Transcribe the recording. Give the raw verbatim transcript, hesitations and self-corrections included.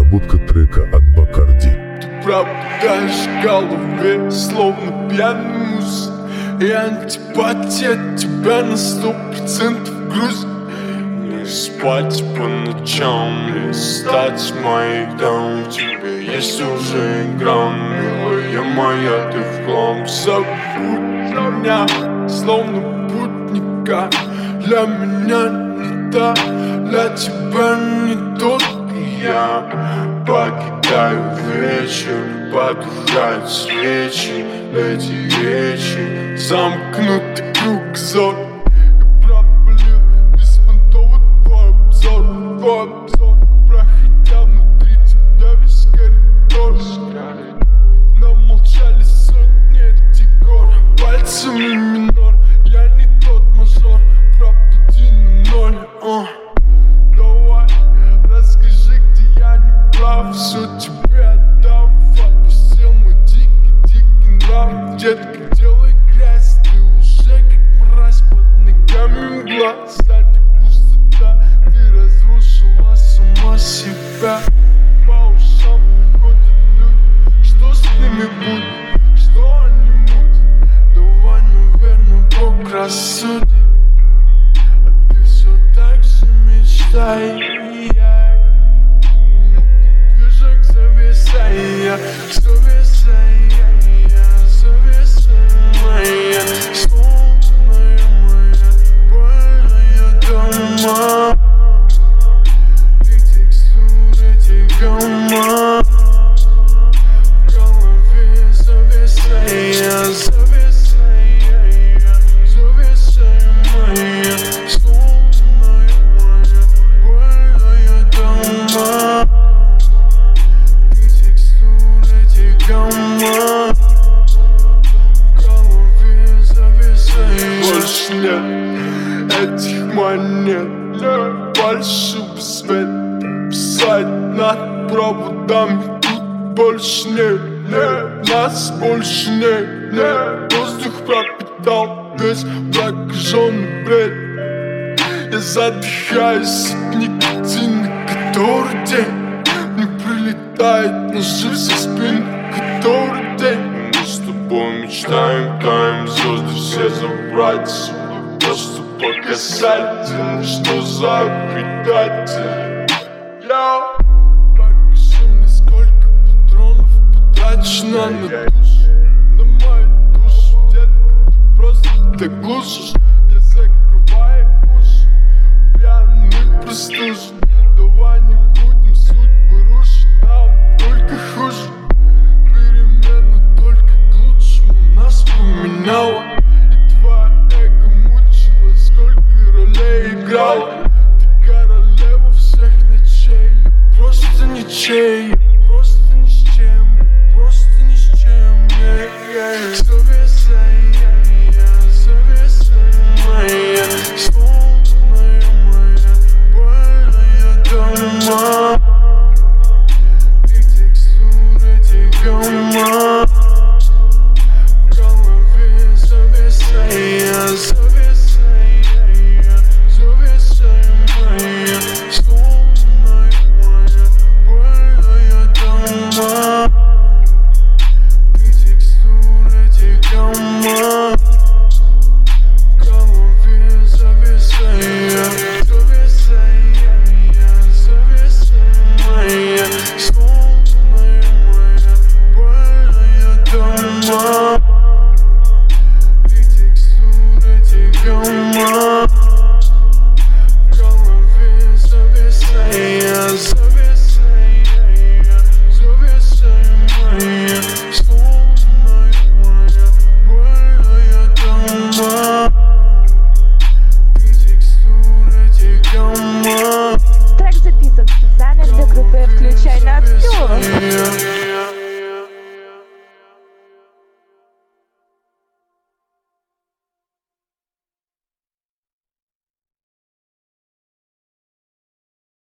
Переработка трека от Бакарди. Ты пропадаешь в голове, словно пьяный мус, и антипатия от тебя на сто процентов груз. Не спать по ночам, не стать моей дам. В тебе есть уже игра, милая моя, ты в хлам. Забудь меня, словно путника. Для меня не та, для тебя не тот. Я покидаю вечер, потухают свечи. Эти речи, замкнутый кругозор. Я пропалил беспонтово твой обзор, твой обзор. Проходя внутри тебя весь коридор. Нам молчали сотни этих гор. Пальцами минор, я не тот мажор. Пропади на ноль, uh. Давай, расскажи, где я не прав. Все тебе отдав, отпустил мой дикий, дикий нрав. Детка, делай грязь, ты уже как мразь. Под ногами мгла, сзади пустота. Ты разрушила сама себя. По ушам приходят люди, что с ними будет, что они мутят. Давай, наверное, Бог рассудит. А ты все так же мечтай. Движок зависая, зависая, зависая моя, сонная моя, больная дома. Ты текстуры, ты гамма. В голове зависая, зависая, зависая моя, сонная моя, больная дома. Ты текстуры, ты гамма. В голове зависая. Больше нет этих монет, нет большого света. Писать над проводами тут больше нет, нет. Нас больше нет, нет. Воздух пропитал весь прокаженный бред. Я задыхаюсь от никотина, который день мне прилетает ножи со спины, который день. Мы с тобой мечтаем, таем звезды все забрать. Просто показательно, что за предатель. Я покажи мне, сколько патронов потрачено на душу, на мою душу. Детка, ты просто так глушишь. Я закрываю уши, пьяный простужен. Давай не будем судьбы рушить, нам только хуже. Перемена только к лучшему нас поменяла. И твоя эго мучила, сколько ролей играла. Ты королева всех ночей, я просто ничей. Я просто ни с чем, я просто ни с чем. Зависая, зависая моя, сонная моя, больная дома. Ты текстуры, ты гамма. В голове зависая, зависая, зависая моя, сонная моя, больная дома. Ты текстуры, ты гамма. В голове зависая, зависая, зависая моя, сонная моя, больная дома. Ты текстуры, ты гамма. В голове зависая, зависая, зависая моя, сонная моя, больная дома. Ты текстуры, ты гамма. Трек записан специально для группы «Включай